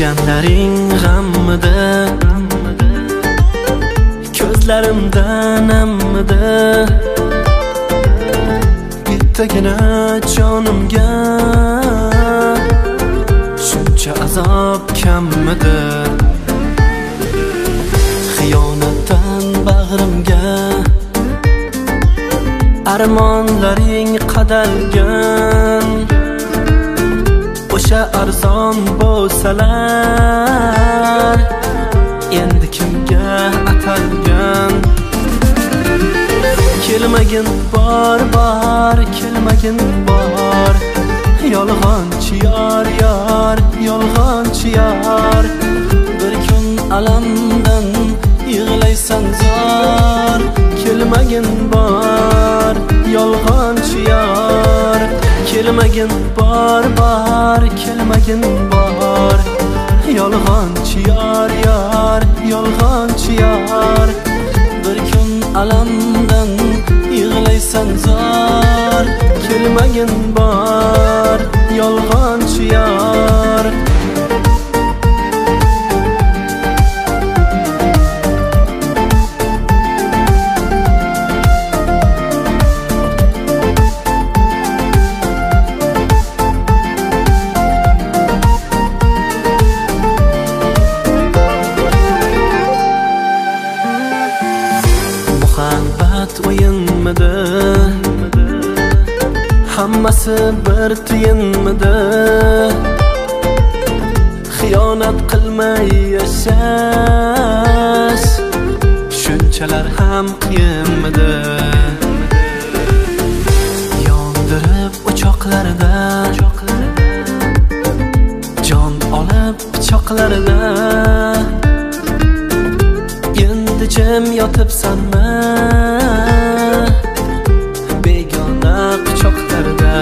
Deganlaring g'ammidi, ko'zlarimda nammidi, bittagina jonimga shuncha azob kammidi. Xiyonatdan bag'rimga armonlaring qadalgan, o'sha arzon bo'lsalar endi kimga atalgan. Kelmagin bor, kelmagin bor, yolg'onchi yor, yolg'onchi yor. Bir kun alamdan yig'laysan zor, kelmagin bor, yolg'onchi yor. Kelmagin bor, kelmagin bor, yolg'onchi yor, yolg'onchi yor. Bir kun alamdan yig'laysan zor, kelmagin bor, yolg'onchi yor. Muhabbat o'yinmidi, hammasi bir tiyinmidi. Xiyonat qilmay yashash shunchalar ham qiyinmidi. Yondirib o'choqlarda, jon olib pichoqlarda, endi jim yotibsanmi begona quchoqlarda.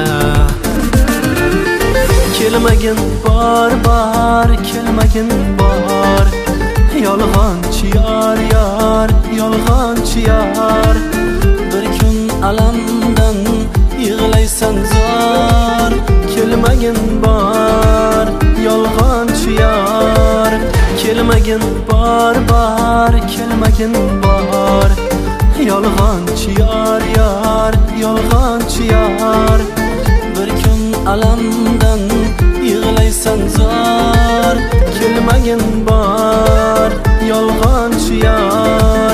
Kelmagin bor, kelmagin bor, yolg'onchi yor, yolg'onchi yor. Bir kun alamdan yig'laysan zor, kelmagin bor, yolg'onchi yor. Kelmagin bor, kelmagin bor, yolg'onchi yor, yolg'onchi yor. Bir kun alamdan yig'laysan zor, kelmagin bor, yolg'onchi yor.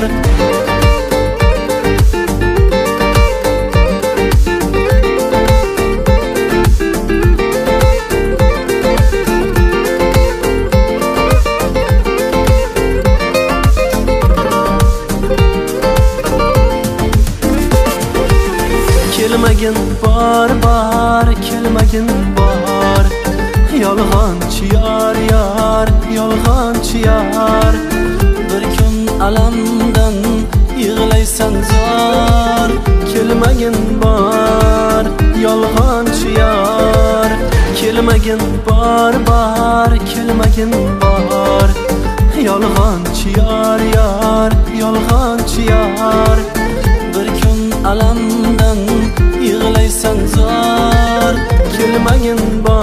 Kelmagin bor, kelmagin bor, yolg'onchi yor, yolg'onchi yor. Bir kun alamdan yig'laysan zor, kelmagin bor, yolg'onchi yor. Kelmagin bor, kelmagin bor, yolg'onchi yor, yolg'onchi yor. Bir kun alamdan yig'laysan zor, kelmagin bor.